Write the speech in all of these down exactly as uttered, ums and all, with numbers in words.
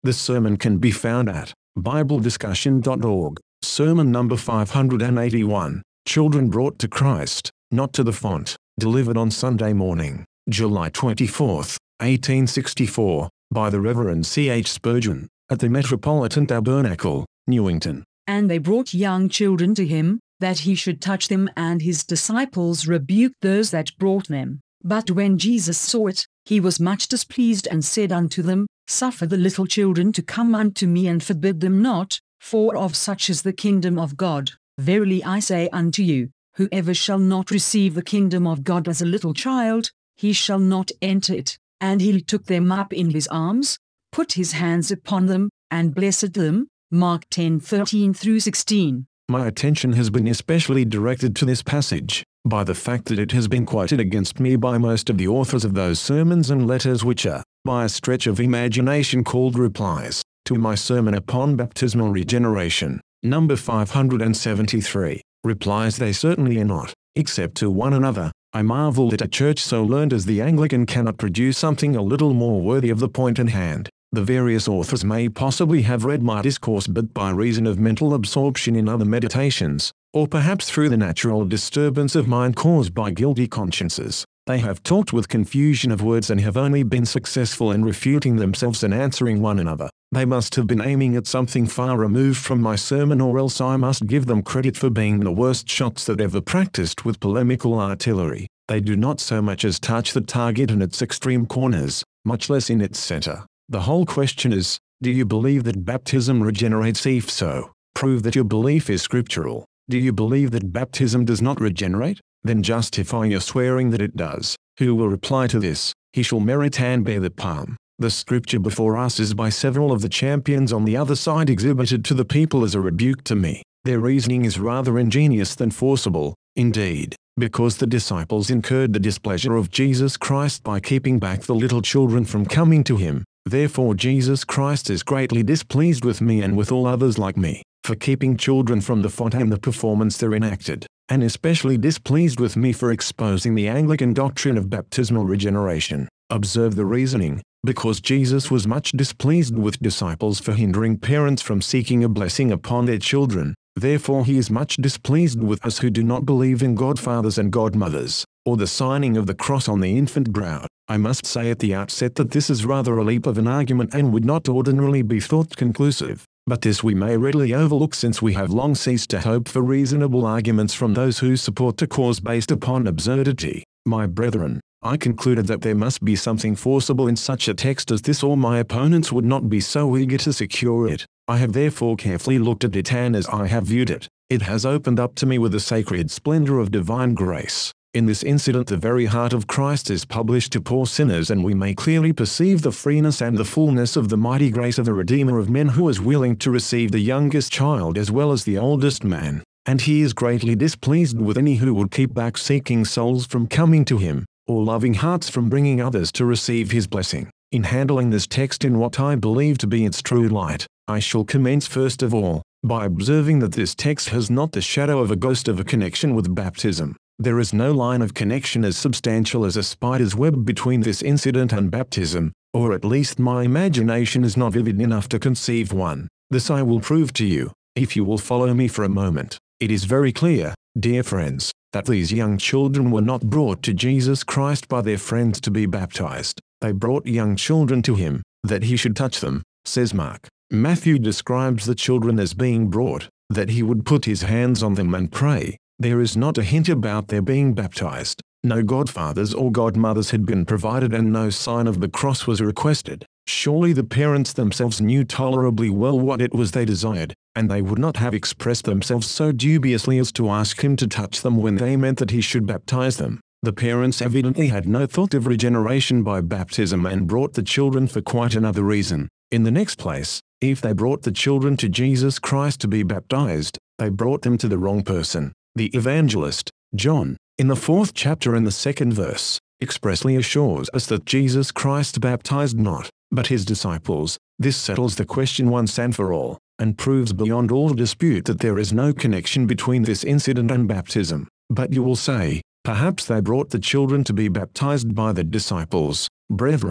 This sermon can be found at bible discussion dot org. Sermon number five hundred eighty-one, Children Brought to Christ, Not to the Font, delivered on Sunday morning, July twenty-fourth, eighteen sixty-four, by the Reverend C H Spurgeon, at the Metropolitan Tabernacle, Newington. And they brought young children to him, that he should touch them, and his disciples rebuked those that brought them. But when Jesus saw it, he was much displeased, and said unto them, Suffer the little children to come unto me, and forbid them not, for of such is the kingdom of God. Verily I say unto you, whoever shall not receive the kingdom of God as a little child, he shall not enter it. And he took them up in his arms, put his hands upon them, and blessed them. Mark ten thirteen through sixteen. My attention has been especially directed to this passage, by the fact that it has been quoted against me by most of the authors of those sermons and letters which are, by a stretch of imagination, called replies to my sermon upon baptismal regeneration, number five hundred seventy-three. Replies they certainly are not, except to one another. I marvel that a church so learned as the Anglican cannot produce something a little more worthy of the point in hand. The various authors may possibly have read my discourse, but by reason of mental absorption in other meditations, or perhaps through the natural disturbance of mind caused by guilty consciences, they have talked with confusion of words and have only been successful in refuting themselves and answering one another. They must have been aiming at something far removed from my sermon, or else I must give them credit for being the worst shots that ever practiced with polemical artillery. They do not so much as touch the target in its extreme corners, much less in its center. The whole question is, do you believe that baptism regenerates? If so, prove that your belief is scriptural. Do you believe that baptism does not regenerate? Then justify your swearing that it does. Who will reply to this? He shall merit and bear the palm. The scripture before us is by several of the champions on the other side exhibited to the people as a rebuke to me. Their reasoning is rather ingenious than forcible, indeed, because the disciples incurred the displeasure of Jesus Christ by keeping back the little children from coming to him. Therefore Jesus Christ is greatly displeased with me and with all others like me, for keeping children from the font and the performance there enacted, and especially displeased with me for exposing the Anglican doctrine of baptismal regeneration. Observe the reasoning. Because Jesus was much displeased with disciples for hindering parents from seeking a blessing upon their children, therefore he is much displeased with us who do not believe in godfathers and godmothers, or the signing of the cross on the infant brow. I must say at the outset that this is rather a leap of an argument and would not ordinarily be thought conclusive, but this we may readily overlook, since we have long ceased to hope for reasonable arguments from those who support a cause based upon absurdity. My brethren, I concluded that there must be something forcible in such a text as this, or my opponents would not be so eager to secure it. I have therefore carefully looked at it, and as I have viewed it, it has opened up to me with the sacred splendor of divine grace. In this incident the very heart of Christ is published to poor sinners, and we may clearly perceive the freeness and the fullness of the mighty grace of the Redeemer of men, who is willing to receive the youngest child as well as the oldest man, and he is greatly displeased with any who would keep back seeking souls from coming to him, or loving hearts from bringing others to receive his blessing. In handling this text in what I believe to be its true light, I shall commence first of all by observing that this text has not the shadow of a ghost of a connection with baptism. There is no line of connection as substantial as a spider's web between this incident and baptism, or at least my imagination is not vivid enough to conceive one. This I will prove to you, if you will follow me for a moment. It is very clear, dear friends, that these young children were not brought to Jesus Christ by their friends to be baptized. They brought young children to him, that he should touch them, says Mark. Matthew describes the children as being brought, that he would put his hands on them and pray. There is not a hint about their being baptized. No godfathers or godmothers had been provided, and no sign of the cross was requested. Surely the parents themselves knew tolerably well what it was they desired, and they would not have expressed themselves so dubiously as to ask him to touch them when they meant that he should baptize them. The parents evidently had no thought of regeneration by baptism, and brought the children for quite another reason. In the next place, if they brought the children to Jesus Christ to be baptized, they brought them to the wrong person. The evangelist, John, in the fourth chapter in the second verse, expressly assures us that Jesus Christ baptized not, but his disciples. This settles the question once and for all, and proves beyond all dispute that there is no connection between this incident and baptism. But you will say, perhaps they brought the children to be baptized by the disciples. Brethren,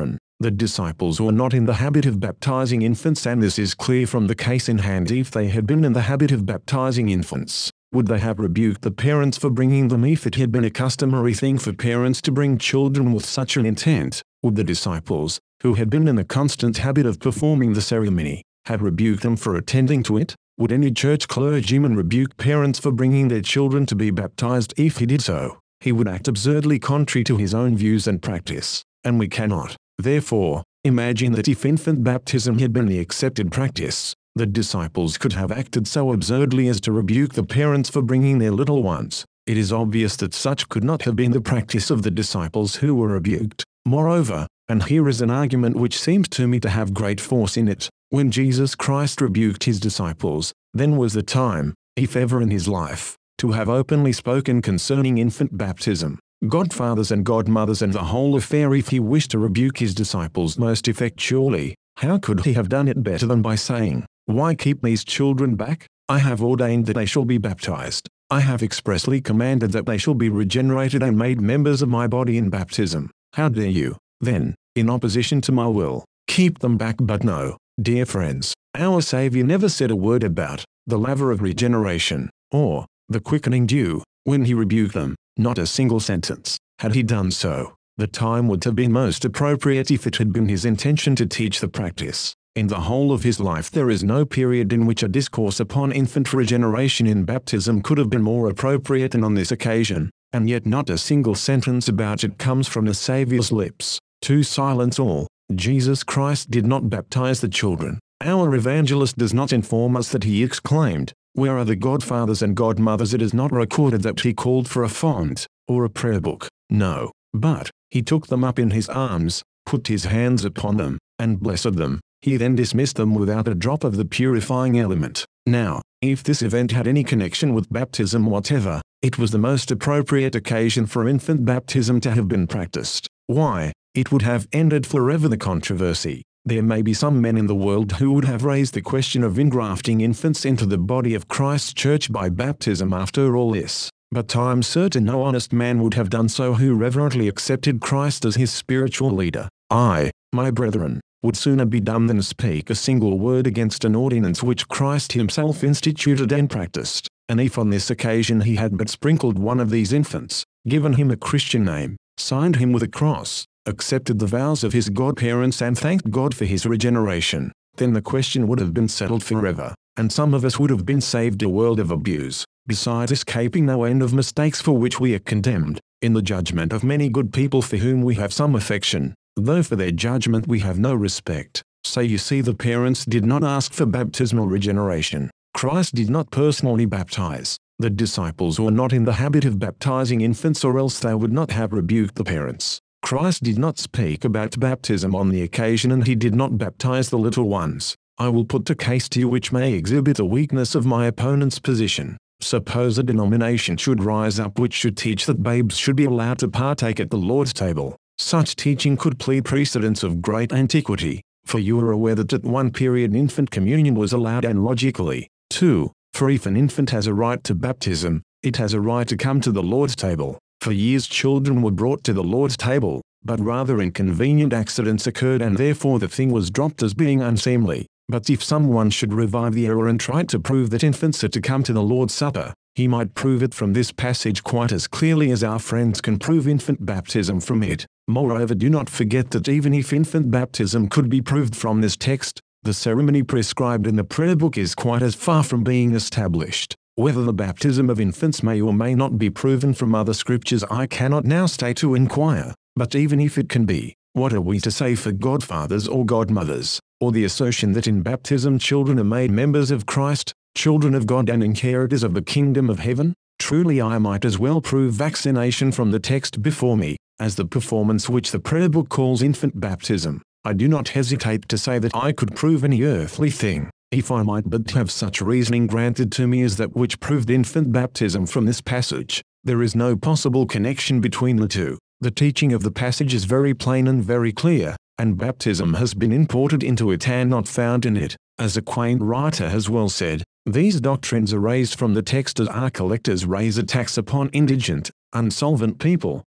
The disciples were not in the habit of baptizing infants, and this is clear from the case in hand. If they had been in the habit of baptizing infants, would they have rebuked the parents for bringing them? If it had been a customary thing for parents to bring children with such an intent, would the disciples, who had been in the constant habit of performing the ceremony, have rebuked them for attending to it? Would any church clergyman rebuke parents for bringing their children to be baptized? If he did so, he would act absurdly contrary to his own views and practice, and we cannot, therefore, imagine that if infant baptism had been the accepted practice, the disciples could have acted so absurdly as to rebuke the parents for bringing their little ones. It is obvious that such could not have been the practice of the disciples who were rebuked. Moreover, and here is an argument which seems to me to have great force in it, when Jesus Christ rebuked his disciples, then was the time, if ever in his life, to have openly spoken concerning infant baptism. Godfathers and godmothers and the whole affair. If he wished to rebuke his disciples most effectually, how could he have done it better than by saying, "Why keep these children back? I have ordained that they shall be baptized. I have expressly commanded that they shall be regenerated and made members of my body in baptism. How dare you, then, in opposition to my will, keep them back?" But no, dear friends, our Savior never said a word about the laver of regeneration, or the quickening dew, when he rebuked them. Not a single sentence. Had he done so, the time would have been most appropriate if it had been his intention to teach the practice. In the whole of his life there is no period in which a discourse upon infant regeneration in baptism could have been more appropriate than on this occasion, and yet not a single sentence about it comes from the Saviour's lips. To silence all, Jesus Christ did not baptize the children. Our evangelist does not inform us that he exclaimed, "Where are the godfathers and godmothers?" It is not recorded that he called for a font, or a prayer book. No, but he took them up in his arms, put his hands upon them, and blessed them. He then dismissed them without a drop of the purifying element. Now, if this event had any connection with baptism whatever, it was the most appropriate occasion for infant baptism to have been practiced. Why? It would have ended forever the controversy. There may be some men in the world who would have raised the question of ingrafting infants into the body of Christ's church by baptism after all this, but I am certain no honest man would have done so who reverently accepted Christ as his spiritual leader. I, my brethren, would sooner be dumb than speak a single word against an ordinance which Christ himself instituted and practiced, and if on this occasion he had but sprinkled one of these infants, given him a Christian name, signed him with a cross, accepted the vows of his godparents and thanked God for his regeneration, then the question would have been settled forever, and some of us would have been saved a world of abuse, besides escaping no end of mistakes for which we are condemned, in the judgment of many good people for whom we have some affection, though for their judgment we have no respect. So you see, the parents did not ask for baptismal regeneration. Christ did not personally baptize. The disciples were not in the habit of baptizing infants, or else they would not have rebuked the parents. Christ did not speak about baptism on the occasion, and he did not baptize the little ones. I will put a case to you which may exhibit the weakness of my opponent's position. Suppose a denomination should rise up which should teach that babes should be allowed to partake at the Lord's table. Such teaching could plead precedents of great antiquity, for you are aware that at one period infant communion was allowed, and logically, too, for if an infant has a right to baptism, it has a right to come to the Lord's table. For years children were brought to the Lord's table, but rather inconvenient accidents occurred and therefore the thing was dropped as being unseemly. But if someone should revive the error and try to prove that infants are to come to the Lord's Supper, he might prove it from this passage quite as clearly as our friends can prove infant baptism from it. Moreover, do not forget that even if infant baptism could be proved from this text, the ceremony prescribed in the prayer book is quite as far from being established. Whether the baptism of infants may or may not be proven from other scriptures I cannot now stay to inquire, but even if it can be, what are we to say for godfathers or godmothers, or the assertion that in baptism children are made members of Christ, children of God and inheritors of the kingdom of heaven? Truly I might as well prove vaccination from the text before me, as the performance which the prayer book calls infant baptism. I do not hesitate to say that I could prove any earthly thing, if I might but have such reasoning granted to me as that which proved infant baptism from this passage. There is no possible connection between the two. The teaching of the passage is very plain and very clear, and baptism has been imported into it and not found in it. As a quaint writer has well said, these doctrines are raised from the text as our collectors raise a tax upon indigent, unsolvent people,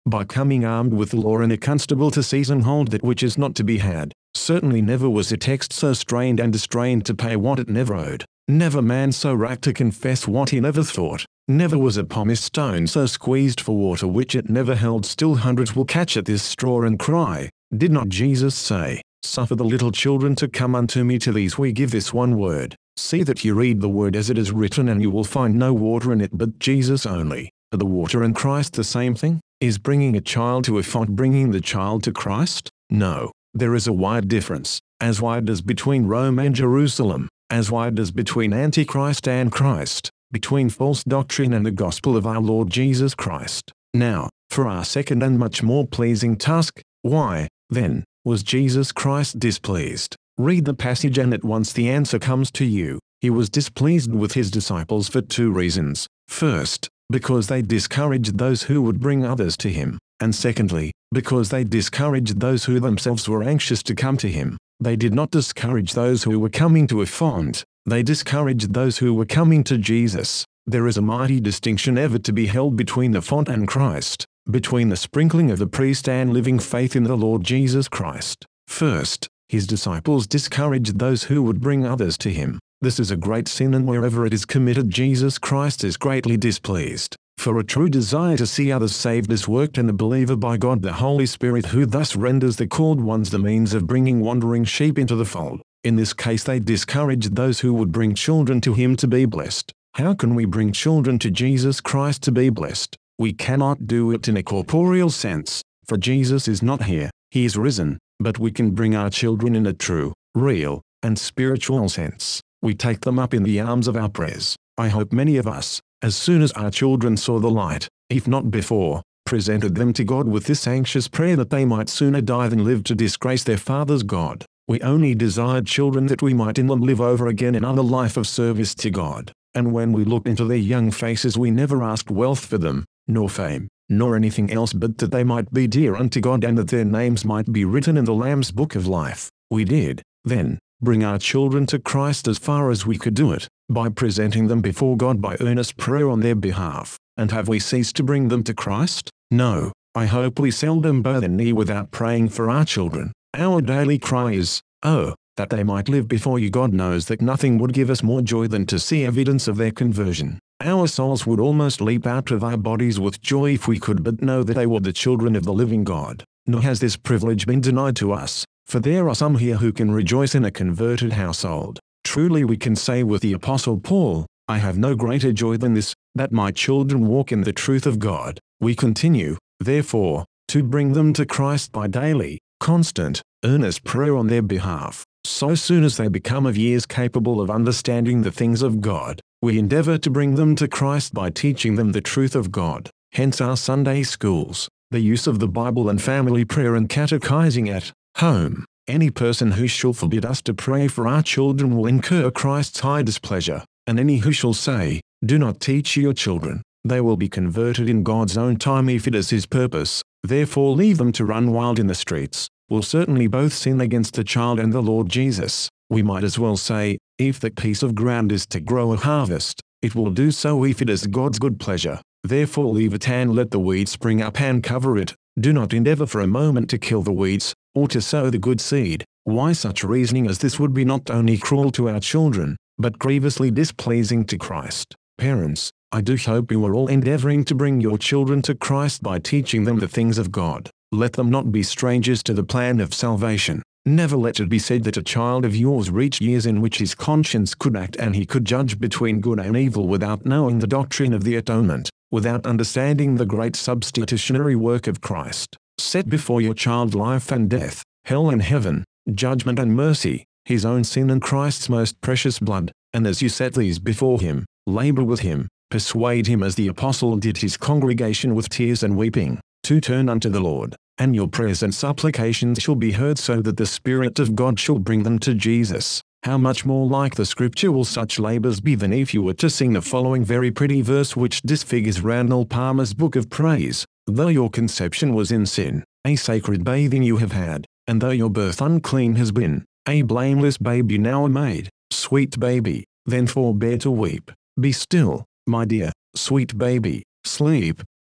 by coming armed with the law and a constable to seize and hold that which is not to be had. Certainly never was a text so strained and distrained to pay what it never owed. Never man so racked to confess what he never thought. Never was a pumice stone so squeezed for water which it never held. Still hundreds will catch at this straw and cry, did not Jesus say, "Suffer the little children to come unto me, to these we give this one word"? See that you read the word as it is written, and you will find no water in it but Jesus only. Are the water and Christ the same thing? Is bringing a child to a font bringing the child to Christ? No. There is a wide difference, as wide as between Rome and Jerusalem, as wide as between Antichrist and Christ, between false doctrine and the gospel of our Lord Jesus Christ. Now, for our second and much more pleasing task, why, then, was Jesus Christ displeased? Read the passage and at once the answer comes to you. He was displeased with his disciples for two reasons. First, because they discouraged those who would bring others to him, and secondly, because they discouraged those who themselves were anxious to come to him. They did not discourage those who were coming to a font, they discouraged those who were coming to Jesus. There is a mighty distinction ever to be held between the font and Christ, between the sprinkling of the priest and living faith in the Lord Jesus Christ. First, his disciples discouraged those who would bring others to him. This is a great sin, and wherever it is committed Jesus Christ is greatly displeased. For a true desire to see others saved is worked in the believer by God the Holy Spirit, who thus renders the called ones the means of bringing wandering sheep into the fold. In this case they discouraged those who would bring children to him to be blessed. How can we bring children to Jesus Christ to be blessed? We cannot do it in a corporeal sense, for Jesus is not here, he is risen, but we can bring our children in a true, real, and spiritual sense. We take them up in the arms of our prayers. I hope many of us, as soon as our children saw the light, if not before, presented them to God with this anxious prayer that they might sooner die than live to disgrace their father's God. We only desired children that we might in them live over again another life of service to God. And when we looked into their young faces we never asked wealth for them, nor fame, nor anything else, but that they might be dear unto God and that their names might be written in the Lamb's book of life. We did, then, bring our children to Christ as far as we could do it, by presenting them before God by earnest prayer on their behalf. And have we ceased to bring them to Christ? No, I hope we seldom bow the knee without praying for our children. Our daily cry is, "Oh, that they might live before you." God knows that nothing would give us more joy than to see evidence of their conversion. Our souls would almost leap out of our bodies with joy if we could but know that they were the children of the living God. Nor has this privilege been denied to us, for there are some here who can rejoice in a converted household. Truly we can say with the Apostle Paul, "I have no greater joy than this, that my children walk in the truth of God." We continue, therefore, to bring them to Christ by daily, constant, earnest prayer on their behalf. So soon as they become of years capable of understanding the things of God, we endeavor to bring them to Christ by teaching them the truth of God. Hence our Sunday schools, the use of the Bible and family prayer and catechizing at home. Any person who shall forbid us to pray for our children will incur Christ's high displeasure, and any who shall say, "Do not teach your children," they will be converted in God's own time if it is his purpose. Therefore leave them to run wild in the streets, will certainly both sin against the child and the Lord Jesus. We might as well say, if that piece of ground is to grow a harvest, it will do so if it is God's good pleasure. Therefore leave it and let the weeds spring up and cover it. Do not endeavor for a moment to kill the weeds, or to sow the good seed. Why, such reasoning as this would be not only cruel to our children, but grievously displeasing to Christ. Parents, I do hope you are all endeavoring to bring your children to Christ by teaching them the things of God. Let them not be strangers to the plan of salvation. Never let it be said that a child of yours reached years in which his conscience could act and he could judge between good and evil without knowing the doctrine of the atonement, without understanding the great substitutionary work of Christ. Set before your child life and death, hell and heaven, judgment and mercy, his own sin and Christ's most precious blood, and as you set these before him, labor with him, persuade him as the apostle did his congregation with tears and weeping, to turn unto the Lord, and your prayers and supplications shall be heard so that the Spirit of God shall bring them to Jesus. How much more like the Scripture will such labors be than if you were to sing the following very pretty verse which disfigures Randall Palmer's Book of Praise. Though your conception was in sin, a sacred bathing you have had, and though your birth unclean has been, a blameless babe you now are made. Sweet baby, then forbear to weep. Be still, my dear, sweet baby, sleep,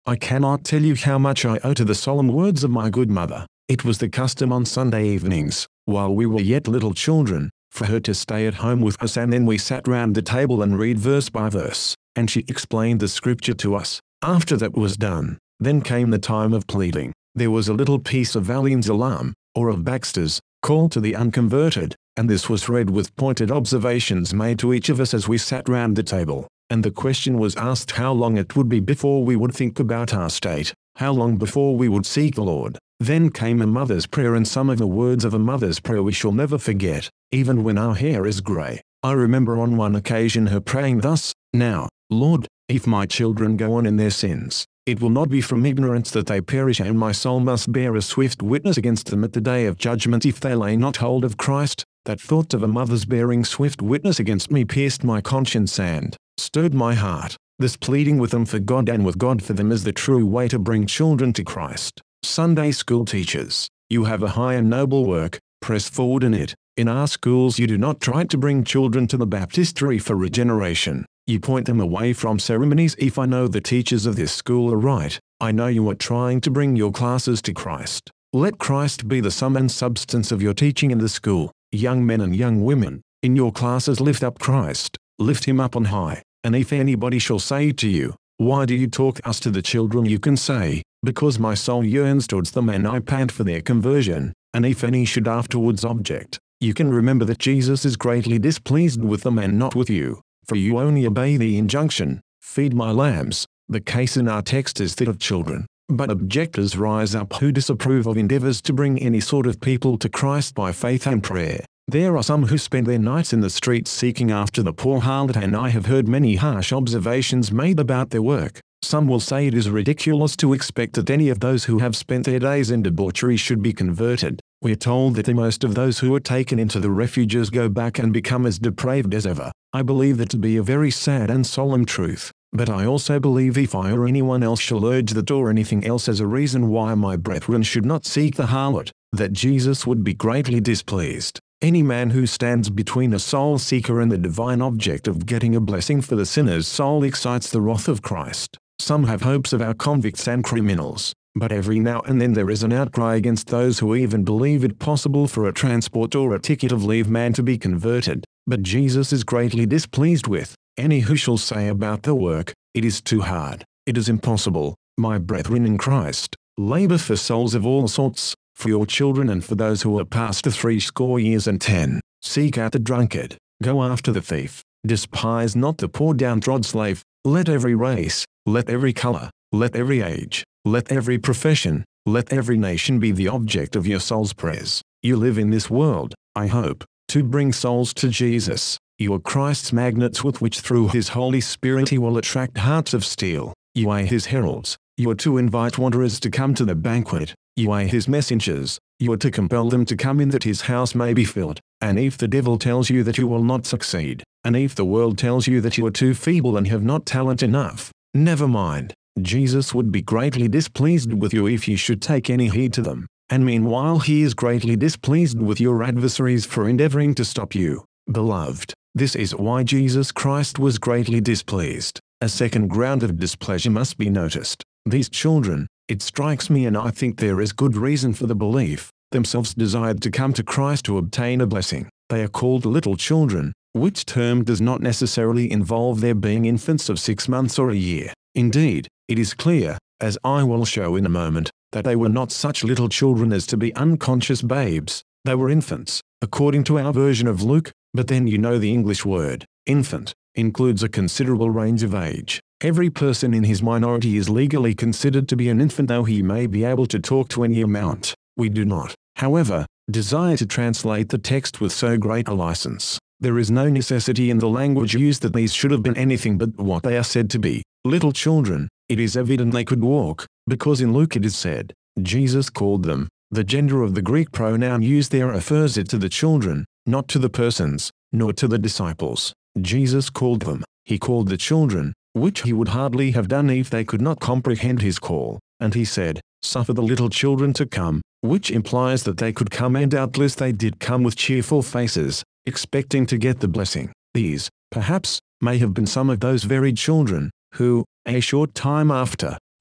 I cannot tell you how much I owe to the solemn words of my good mother. It was the custom on Sunday evenings, while we were yet little children, for her to stay at home with us, and then we sat round the table and read verse by verse, and she explained the scripture to us. After that was done, then came the time of pleading. There was a little piece of Valian's Alarm, or of Baxter's, called to the unconverted, and this was read with pointed observations made to each of us as we sat round the table, and the question was asked how long it would be before we would think about our state, how long before we would seek the Lord. Then came a mother's prayer, and some of the words of a mother's prayer we shall never forget, even when our hair is grey. I remember on one occasion her praying thus, "Now, Lord, if my children go on in their sins, it will not be from ignorance that they perish, and my soul must bear a swift witness against them at the day of judgment if they lay not hold of Christ." That thought of a mother's bearing swift witness against me pierced my conscience and stirred my heart. This pleading with them for God and with God for them is the true way to bring children to Christ. Sunday school teachers, you have a high and noble work, press forward in it. In our schools you do not try to bring children to the baptistery for regeneration. You point them away from ceremonies. If I know the teachers of this school are right, I know you are trying to bring your classes to Christ. Let Christ be the sum and substance of your teaching in the school. Young men and young women, in your classes lift up Christ, lift him up on high. And if anybody shall say to you, "Why do you talk thus to the children?" you can say, "Because my soul yearns towards them and I pant for their conversion." And if any should afterwards object, you can remember that Jesus is greatly displeased with them and not with you, for you only obey the injunction, "Feed my lambs." The case in our text is that of children. But objectors rise up who disapprove of endeavors to bring any sort of people to Christ by faith and prayer. There are some who spend their nights in the streets seeking after the poor harlot, and I have heard many harsh observations made about their work. Some will say it is ridiculous to expect that any of those who have spent their days in debauchery should be converted. We are told that the most of those who are taken into the refuges go back and become as depraved as ever. I believe that to be a very sad and solemn truth. But I also believe if I or anyone else shall urge that or anything else as a reason why my brethren should not seek the harlot, that Jesus would be greatly displeased. Any man who stands between a soul seeker and the divine object of getting a blessing for the sinner's soul excites the wrath of Christ. Some have hopes of our convicts and criminals, but every now and then there is an outcry against those who even believe it possible for a transport or a ticket of leave man to be converted. But Jesus is greatly displeased with any who shall say about the work, "It is too hard, it is impossible." My brethren in Christ, labor for souls of all sorts, for your children and for those who are past the threescore years and ten. Seek out the drunkard, go after the thief, despise not the poor downtrodden slave. Let every race, let every color, let every age, let every profession, let every nation be the object of your soul's prayers. You live in this world, I hope, to bring souls to Jesus. You are Christ's magnets with which through his Holy Spirit he will attract hearts of steel. You are his heralds. You are to invite wanderers to come to the banquet. You are his messengers. You are to compel them to come in that his house may be filled. And if the devil tells you that you will not succeed, and if the world tells you that you are too feeble and have not talent enough, never mind. Jesus would be greatly displeased with you if you should take any heed to them. And meanwhile he is greatly displeased with your adversaries for endeavoring to stop you. Beloved, this is why Jesus Christ was greatly displeased. A second ground of displeasure must be noticed. These children, it strikes me, and I think there is good reason for the belief, themselves desired to come to Christ to obtain a blessing. They are called little children, which term does not necessarily involve their being infants of six months or a year. Indeed, it is clear, as I will show in a moment, that they were not such little children as to be unconscious babes. They were infants, according to our version of Luke, but then you know the English word, infant, includes a considerable range of age. Every person in his minority is legally considered to be an infant, though he may be able to talk to any amount. We do not, however, desire to translate the text with so great a license. There is no necessity in the language used that these should have been anything but what they are said to be, little children. It is evident they could walk, because in Luke it is said, Jesus called them. The gender of the Greek pronoun used there refers it to the children, not to the persons, nor to the disciples. Jesus called them. He called the children, which he would hardly have done if they could not comprehend his call. And he said, "Suffer the little children to come," which implies that they could come, and doubtless they did come with cheerful faces, expecting to get the blessing. These, perhaps, may have been some of those very children, who, a short time after,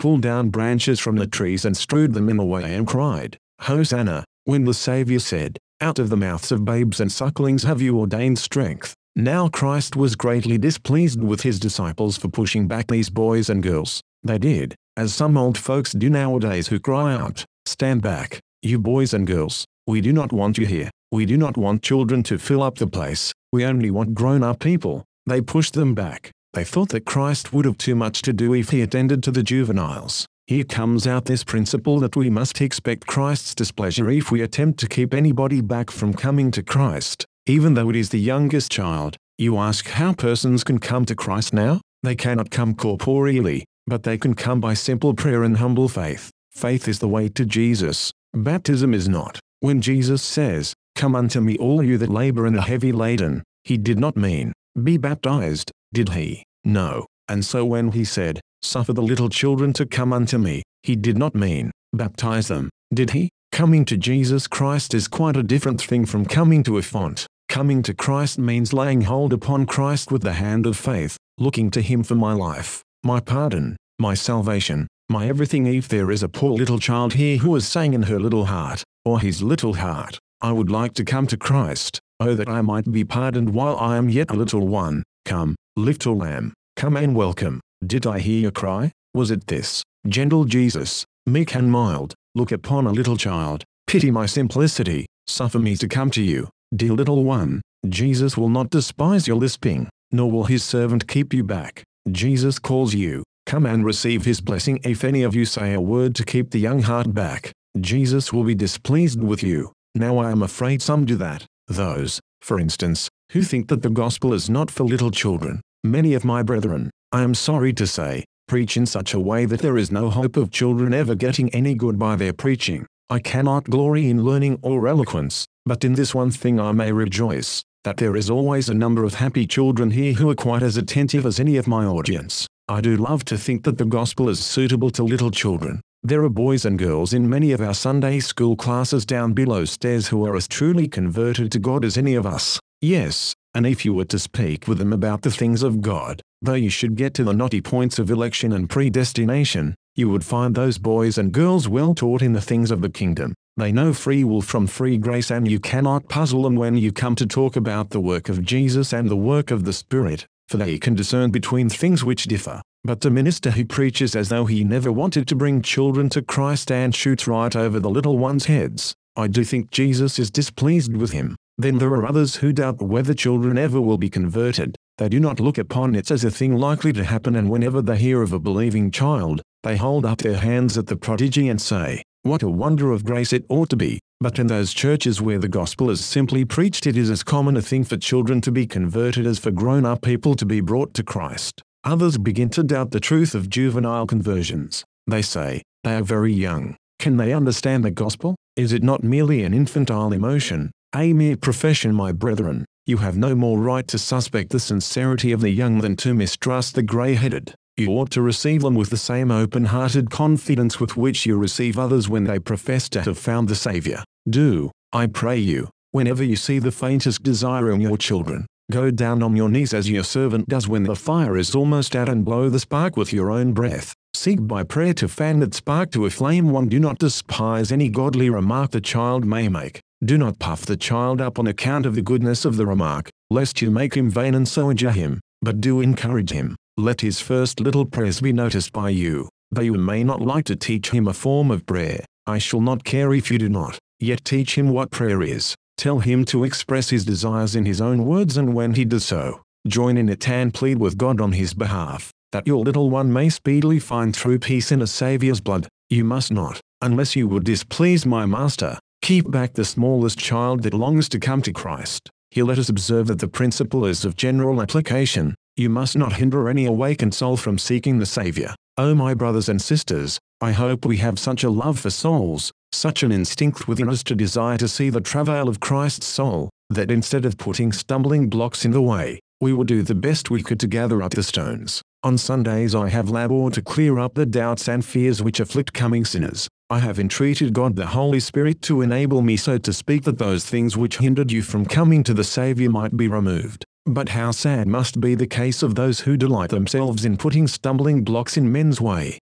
pulled down branches from the trees and strewed them in the way and cried, "Hosanna," when the Savior said, "Out of the mouths of babes and sucklings have you ordained strength." Now Christ was greatly displeased with his disciples for pushing back these boys and girls. They did, as some old folks do nowadays who cry out, "Stand back, you boys and girls, we do not want you here, we do not want children to fill up the place, we only want grown-up people." They pushed them back. They thought that Christ would have too much to do if he attended to the juveniles. Here comes out this principle that we must expect Christ's displeasure if we attempt to keep anybody back from coming to Christ, even though it is the youngest child. You ask how persons can come to Christ now? They cannot come corporeally, but they can come by simple prayer and humble faith. Faith is the way to Jesus. Baptism is not. When Jesus says, "Come unto me all you that labor and are heavy laden," he did not mean, be baptized, did he? No. And so when he said, "Suffer the little children to come unto me," he did not mean, baptize them, did he? Coming to Jesus Christ is quite a different thing from coming to a font. Coming to Christ means laying hold upon Christ with the hand of faith, looking to him for my life, my pardon, my salvation, my everything. If there is a poor little child here who is saying in her little heart, or his little heart, "I would like to come to Christ, oh that I might be pardoned while I am yet a little one," come, little lamb, come and welcome. Did I hear your cry? Was it this? Gentle Jesus, meek and mild, look upon a little child, pity my simplicity, suffer me to come to you. Dear little one, Jesus will not despise your lisping, nor will his servant keep you back. Jesus calls you, come and receive his blessing. If any of you say a word to keep the young heart back, Jesus will be displeased with you. Now I am afraid some do that, those, for instance, who think that the gospel is not for little children. Many of my brethren, I am sorry to say, preach in such a way that there is no hope of children ever getting any good by their preaching. I cannot glory in learning or eloquence, but in this one thing I may rejoice, that there is always a number of happy children here who are quite as attentive as any of my audience. I do love to think that the gospel is suitable to little children. There are boys and girls in many of our Sunday school classes down below stairs who are as truly converted to God as any of us. Yes, and if you were to speak with them about the things of God, though you should get to the knotty points of election and predestination, you would find those boys and girls well taught in the things of the kingdom. They know free will from free grace, and you cannot puzzle them when you come to talk about the work of Jesus and the work of the Spirit, for they can discern between things which differ. But the minister who preaches as though he never wanted to bring children to Christ and shoots right over the little ones' heads, I do think Jesus is displeased with him. Then there are others who doubt whether children ever will be converted. They do not look upon it as a thing likely to happen, and whenever they hear of a believing child, they hold up their hands at the prodigy and say, "What a wonder of grace it ought to be." But in those churches where the gospel is simply preached, it is as common a thing for children to be converted as for grown-up people to be brought to Christ. Others begin to doubt the truth of juvenile conversions. They say, they are very young. Can they understand the gospel? Is it not merely an infantile emotion, a mere profession? My brethren, you have no more right to suspect the sincerity of the young than to mistrust the grey-headed. You ought to receive them with the same open-hearted confidence with which you receive others when they profess to have found the Savior. Do, I pray you, whenever you see the faintest desire in your children, go down on your knees as your servant does when the fire is almost out, and blow the spark with your own breath. Seek by prayer to fan that spark to a flame. One, do not despise any godly remark the child may make. Do not puff the child up on account of the goodness of the remark, lest you make him vain and so injure him, but do encourage him. Let his first little prayers be noticed by you, though you may not like to teach him a form of prayer. I shall not care if you do not, yet teach him what prayer is. Tell him to express his desires in his own words, and when he does so, join in it and plead with God on his behalf, that your little one may speedily find true peace in a Saviour's blood. You must not, unless you would displease my master, keep back the smallest child that longs to come to Christ. Here let us observe that the principle is of general application. You must not hinder any awakened soul from seeking the Savior. Oh my brothers and sisters, I hope we have such a love for souls, such an instinct within us to desire to see the travail of Christ's soul, that instead of putting stumbling blocks in the way, we will do the best we could to gather up the stones. On Sundays I have labored to clear up the doubts and fears which afflict coming sinners. I have entreated God the Holy Spirit to enable me so to speak that those things which hindered you from coming to the Savior might be removed. But how sad must be the case of those who delight themselves in putting stumbling blocks in men's way.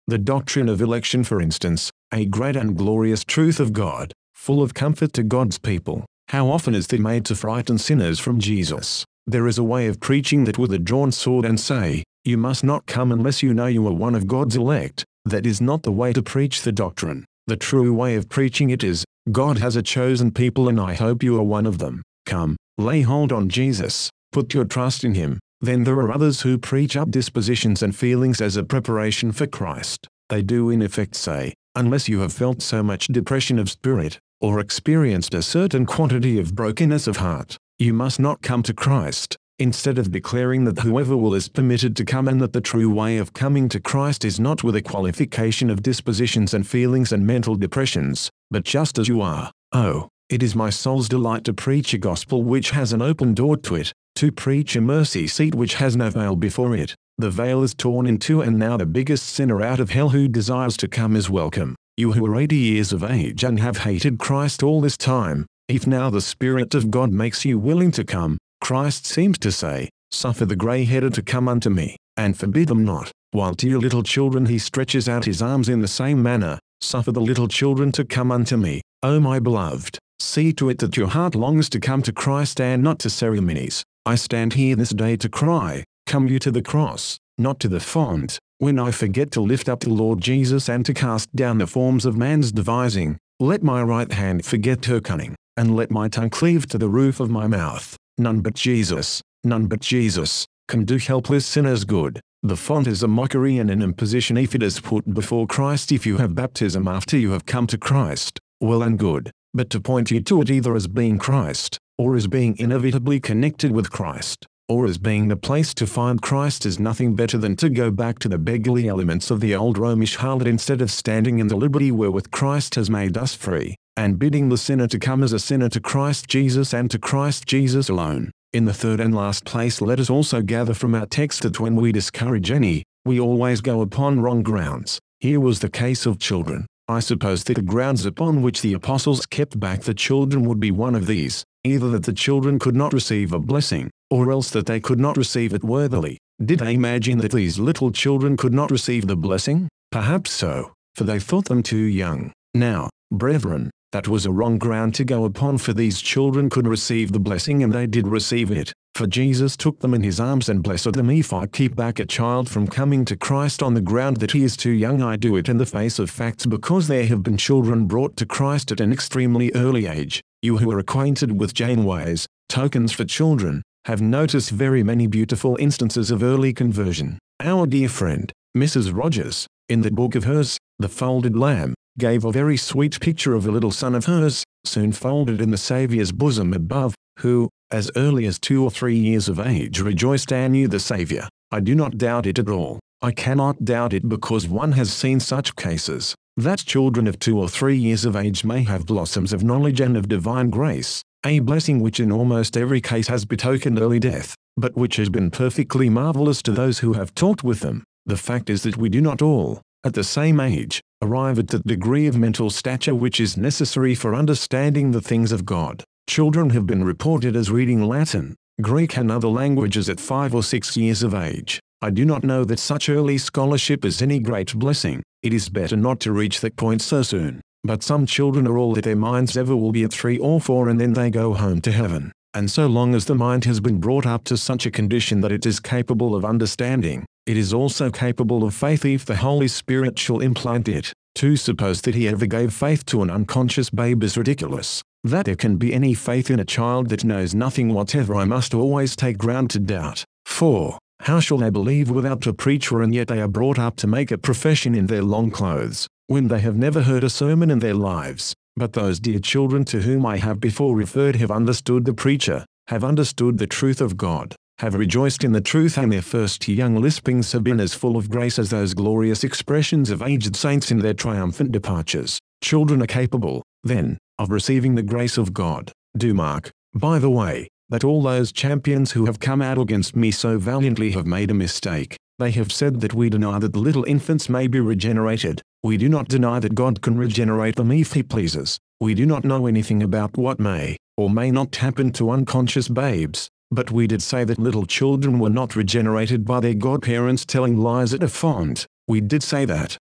The doctrine of election, for instance, a great and glorious truth of God, full of comfort to God's people. How often is it made to frighten sinners from Jesus? There is a way of preaching that with a drawn sword and say, you must not come unless you know you are one of God's elect. That is not the way to preach the doctrine. The true way of preaching it is, God has a chosen people and I hope you are one of them. Come, lay hold on Jesus, put your trust in him. Then there are others who preach up dispositions and feelings as a preparation for Christ. They do in effect say, unless you have felt so much depression of spirit, or experienced a certain quantity of brokenness of heart, you must not come to Christ, instead of declaring that whoever will is permitted to come and that the true way of coming to Christ is not with a qualification of dispositions and feelings and mental depressions, but just as you are. Oh, it is my soul's delight to preach a gospel which has an open door to it, to preach a mercy seat which has no veil before it. The veil is torn in two and now the biggest sinner out of hell who desires to come is welcome. You who are eighty years of age and have hated Christ all this time, if now the Spirit of God makes you willing to come, Christ seems to say, suffer the grey-headed to come unto me, and forbid them not, while to your little children he stretches out his arms in the same manner, suffer the little children to come unto me. O my beloved, see to it that your heart longs to come to Christ and not to ceremonies. I stand here this day to cry, come you to the cross, not to the font. When I forget to lift up the Lord Jesus and to cast down the forms of man's devising, let my right hand forget her cunning, and let my tongue cleave to the roof of my mouth. None but Jesus, none but Jesus, can do helpless sinners good. The font is a mockery and an imposition if it is put before Christ. If you have baptism after you have come to Christ, well and good, but to point you to it either as being Christ, or as being inevitably connected with Christ, or as being the place to find Christ is nothing better than to go back to the beggarly elements of the old Romish harlot instead of standing in the liberty wherewith Christ has made us free, and bidding the sinner to come as a sinner to Christ Jesus and to Christ Jesus alone. In the third and last place, let us also gather from our text that when we discourage any, we always go upon wrong grounds. Here was the case of children. I suppose that the grounds upon which the apostles kept back the children would be one of these, either that the children could not receive a blessing, or else that they could not receive it worthily. Did they imagine that these little children could not receive the blessing? Perhaps so, for they thought them too young. Now, brethren, that was a wrong ground to go upon, for these children could receive the blessing and they did receive it, for Jesus took them in his arms and blessed them. If I keep back a child from coming to Christ on the ground that he is too young, I do it in the face of facts, because there have been children brought to Christ at an extremely early age. You who are acquainted with Janeway's Tokens for Children have noticed very many beautiful instances of early conversion. Our dear friend, Missus Rogers, in the book of hers, The Folded Lamb, gave a very sweet picture of a little son of hers, soon folded in the Saviour's bosom above, who, as early as two or three years of age, rejoiced and knew the Saviour. I do not doubt it at all. I cannot doubt it because one has seen such cases, that children of two or three years of age may have blossoms of knowledge and of divine grace, a blessing which in almost every case has betokened early death, but which has been perfectly marvelous to those who have talked with them. The fact is that we do not all, at the same age, arrive at the degree of mental stature which is necessary for understanding the things of God. Children have been reported as reading Latin, Greek and other languages at five or six years of age. I do not know that such early scholarship is any great blessing. It is better not to reach that point so soon. But some children are all that their minds ever will be at three or four, and then they go home to heaven. And so long as the mind has been brought up to such a condition that it is capable of understanding, it is also capable of faith if the Holy Spirit shall implant it. To suppose that he ever gave faith to an unconscious babe is ridiculous. That there can be any faith in a child that knows nothing whatever I must always take ground to doubt. For, how shall they believe without a preacher, and yet they are brought up to make a profession in their long clothes, when they have never heard a sermon in their lives? But those dear children to whom I have before referred have understood the preacher, have understood the truth of God, have rejoiced in the truth, and their first young lispings have been as full of grace as those glorious expressions of aged saints in their triumphant departures. Children are capable, then, of receiving the grace of God. Do mark, by the way, that all those champions who have come out against me so valiantly have made a mistake. They have said that we deny that the little infants may be regenerated. We do not deny that God can regenerate them if he pleases. We do not know anything about what may, or may not happen to unconscious babes, but we did say that little children were not regenerated by their godparents telling lies at a font. We did say that,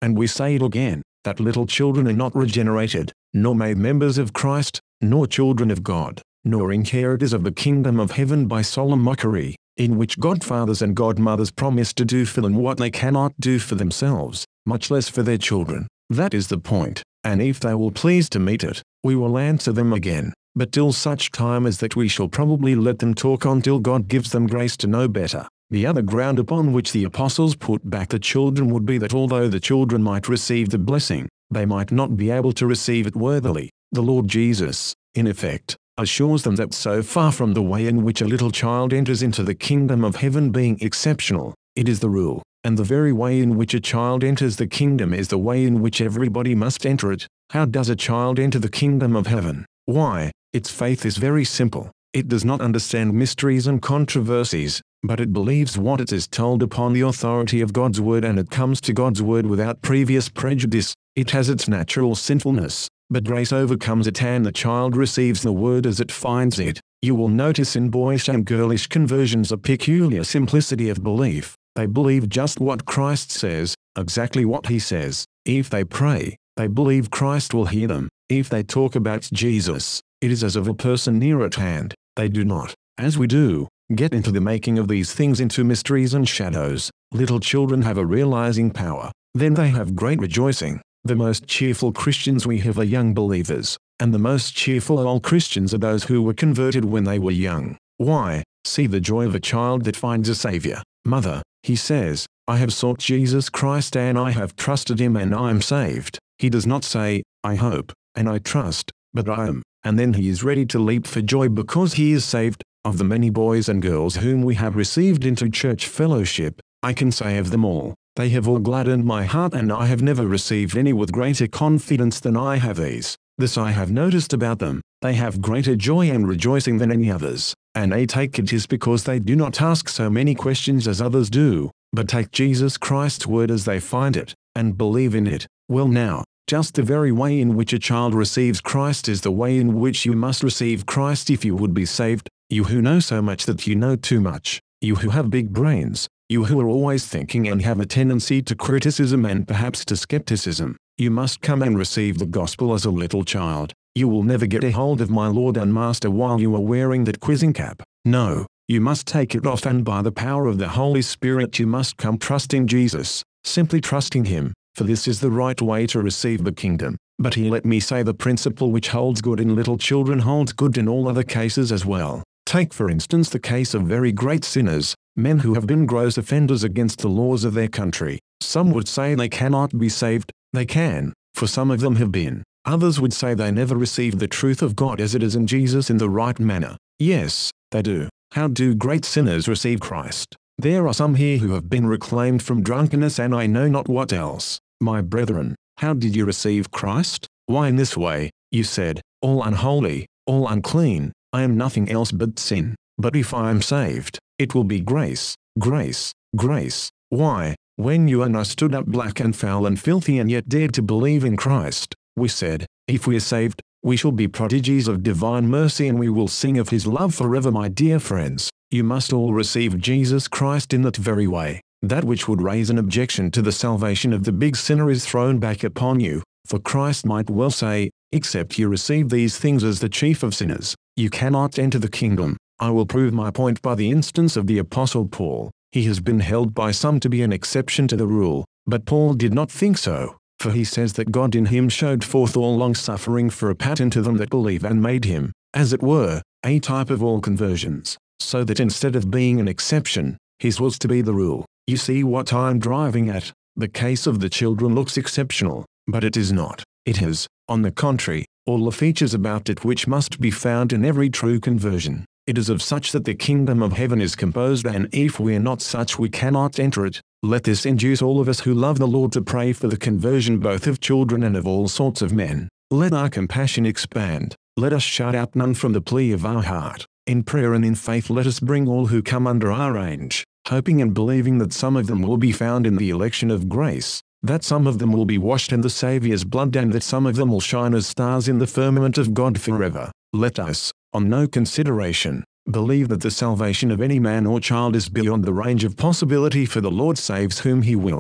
and we say it again, that little children are not regenerated, nor made members of Christ, nor children of God, nor inheritors of the kingdom of heaven by solemn mockery, in which godfathers and godmothers promise to do for them what they cannot do for themselves, much less for their children. That is the point, and if they will please to meet it, we will answer them again, but till such time as that we shall probably let them talk on till God gives them grace to know better. The other ground upon which the apostles put back the children would be that although the children might receive the blessing, they might not be able to receive it worthily. The Lord Jesus, in effect, assures them that so far from the way in which a little child enters into the kingdom of heaven being exceptional, it is the rule, and the very way in which a child enters the kingdom is the way in which everybody must enter it. How does a child enter the kingdom of heaven? Why, its faith is very simple. It does not understand mysteries and controversies, but it believes what it is told upon the authority of God's word, and it comes to God's word without previous prejudice. It has its natural sinfulness, but grace overcomes it, and the child receives the word as it finds it. You will notice in boyish and girlish conversions a peculiar simplicity of belief. They believe just what Christ says, exactly what he says. If they pray, they believe Christ will hear them. If they talk about Jesus, it is as of a person near at hand. They do not, as we do, get into the making of these things into mysteries and shadows. Little children have a realizing power. Then they have great rejoicing. The most cheerful Christians we have are young believers, and the most cheerful of all Christians are those who were converted when they were young. Why? See the joy of a child that finds a Savior. Mother, he says, I have sought Jesus Christ and I have trusted him and I am saved. He does not say, I hope, and I trust, but I am, and then he is ready to leap for joy because he is saved. Of the many boys and girls whom we have received into church fellowship, I can say of them all, they have all gladdened my heart, and I have never received any with greater confidence than I have these. This I have noticed about them, they have greater joy and rejoicing than any others, and they take it is because they do not ask so many questions as others do, but take Jesus Christ's word as they find it, and believe in it. Well now, just the very way in which a child receives Christ is the way in which you must receive Christ if you would be saved. You who know so much that you know too much, you who have big brains, you who are always thinking and have a tendency to criticism and perhaps to skepticism, you must come and receive the gospel as a little child. You will never get a hold of my Lord and Master while you are wearing that quizzing cap. No, you must take it off, and by the power of the Holy Spirit you must come trusting Jesus, simply trusting him, for this is the right way to receive the kingdom. But here let me say the principle which holds good in little children holds good in all other cases as well. Take for instance the case of very great sinners, men who have been gross offenders against the laws of their country. Some would say they cannot be saved. They can, for some of them have been. Others would say they never received the truth of God as it is in Jesus in the right manner. Yes, they do. How do great sinners receive Christ? There are some here who have been reclaimed from drunkenness and I know not what else. My brethren, how did you receive Christ? Why, in this way. You said, all unholy, all unclean, I am nothing else but sin. But if I am saved, it will be grace, grace, grace. Why, when you and I stood up black and foul and filthy and yet dared to believe in Christ, we said, if we are saved, we shall be prodigies of divine mercy and we will sing of his love forever. My dear friends, you must all receive Jesus Christ in that very way. That which would raise an objection to the salvation of the big sinner is thrown back upon you, for Christ might well say, except you receive these things as the chief of sinners, you cannot enter the kingdom. I will prove my point by the instance of the Apostle Paul. He has been held by some to be an exception to the rule, but Paul did not think so, for he says that God in him showed forth all long-suffering for a pattern to them that believe, and made him, as it were, a type of all conversions, so that instead of being an exception, his was to be the rule. You see what I'm driving at? The case of the children looks exceptional, but it is not. It has, on the contrary, all the features about it which must be found in every true conversion. It is of such that the kingdom of heaven is composed, and if we are not such we cannot enter it. Let this induce all of us who love the Lord to pray for the conversion both of children and of all sorts of men. Let our compassion expand. Let us shut out none from the plea of our heart. In prayer and in faith let us bring all who come under our range, hoping and believing that some of them will be found in the election of grace, that some of them will be washed in the Saviour's blood, and that some of them will shine as stars in the firmament of God forever. Let us, on no consideration, believe that the salvation of any man or child is beyond the range of possibility, for the Lord saves whom he wills.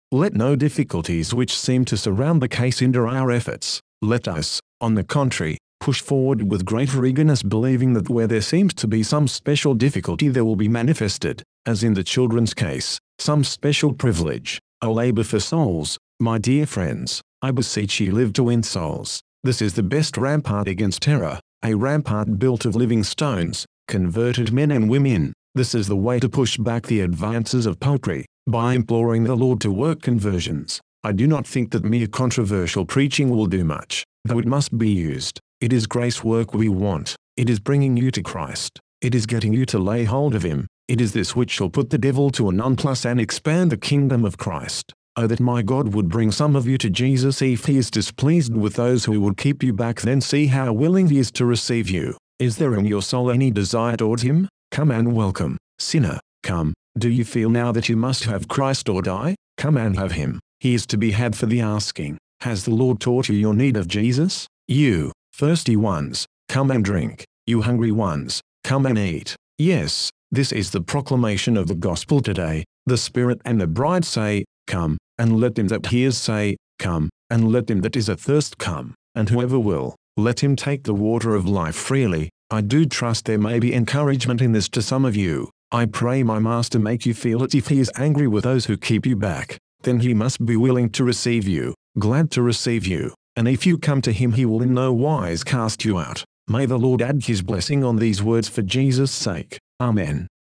Let no difficulties which seem to surround the case hinder our efforts. Let us, on the contrary, push forward with greater eagerness, believing that where there seems to be some special difficulty there will be manifested, as in the children's case, some special privilege. O labor for souls, my dear friends, I beseech ye live to win souls. This is the best rampart against error, a rampart built of living stones, converted men and women. This is the way to push back the advances of popery, by imploring the Lord to work conversions. I do not think that mere controversial preaching will do much, though it must be used. It is grace work we want. It is bringing you to Christ. It is getting you to lay hold of Him. It is this which shall put the devil to a nonplus and expand the kingdom of Christ. Oh, that my God would bring some of you to Jesus. If He is displeased with those who would keep you back, then see how willing He is to receive you. Is there in your soul any desire towards Him? Come and welcome. Sinner, come. Do you feel now that you must have Christ or die? Come and have Him. He is to be had for the asking. Has the Lord taught you your need of Jesus? You, thirsty ones, come and drink. You hungry ones, come and eat. Yes, this is the proclamation of the gospel today. The Spirit and the bride say, Come, and let him that hears say, Come, and let him that is athirst come, and whoever will, let him take the water of life freely. I do trust there may be encouragement in this to some of you. I pray my Master make you feel that if He is angry with those who keep you back, then He must be willing to receive you, glad to receive you, and if you come to Him He will in no wise cast you out. May the Lord add His blessing on these words for Jesus' sake. Amen.